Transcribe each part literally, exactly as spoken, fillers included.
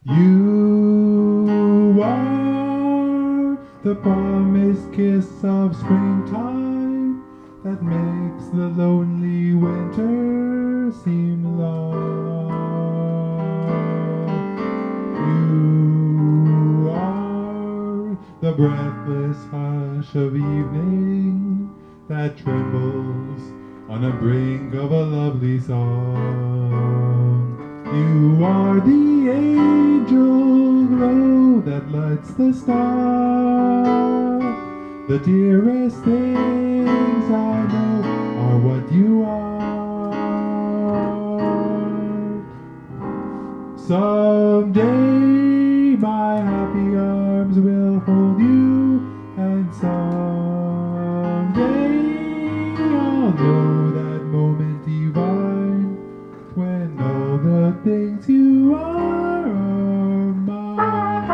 You are the promised kiss of springtime that makes the lonely winter seem long. You are the breathless hush of evening that trembles on the brink of a lovely song. You are the angel glow that lights the star. The dearest things I know are what you are. Someday my happy arms will hold you, and someday I'll know that moment divine when all the things you are are mine.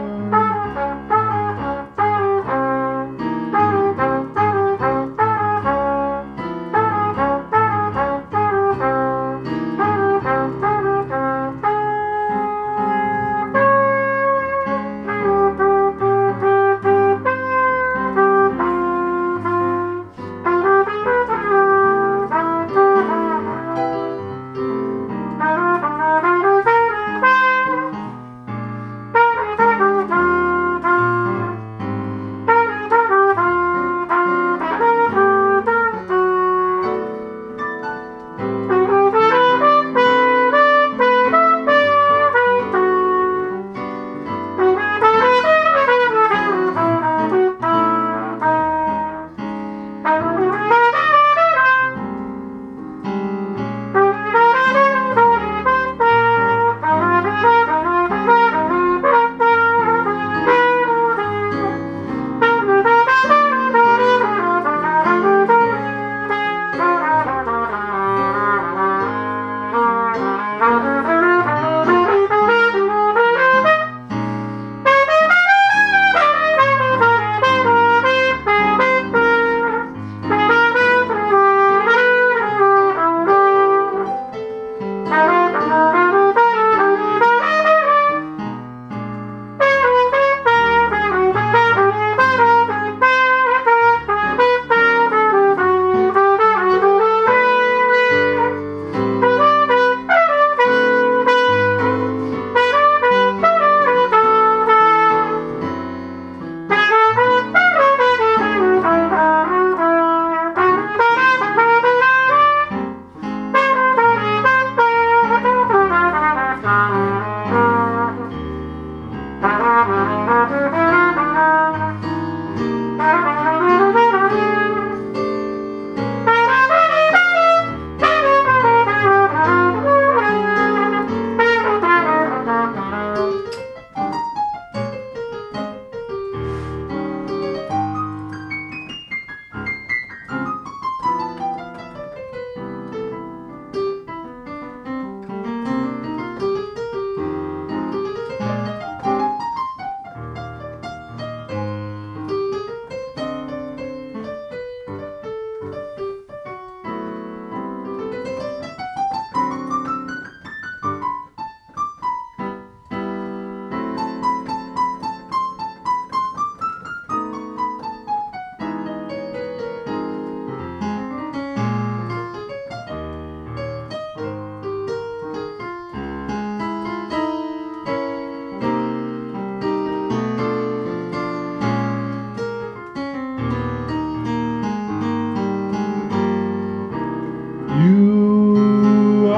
You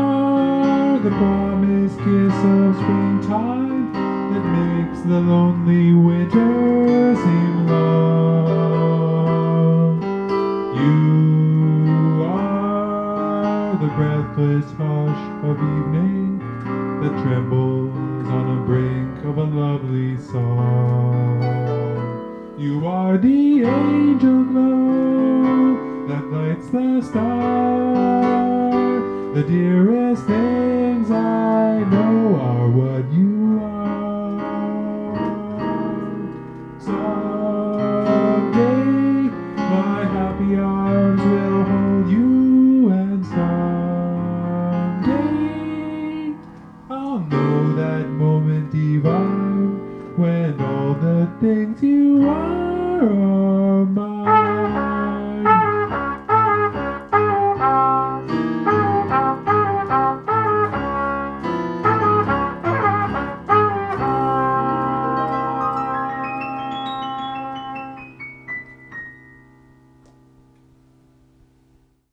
are the promised kiss of springtime that makes the lonely winter seem long. You are the breathless hush of evening that trembles on the brink of a lovely song. You are the angel glow that lights the star. The dearest things I know are what you are. Someday my happy arms will hold you, and someday I'll know that moment things you are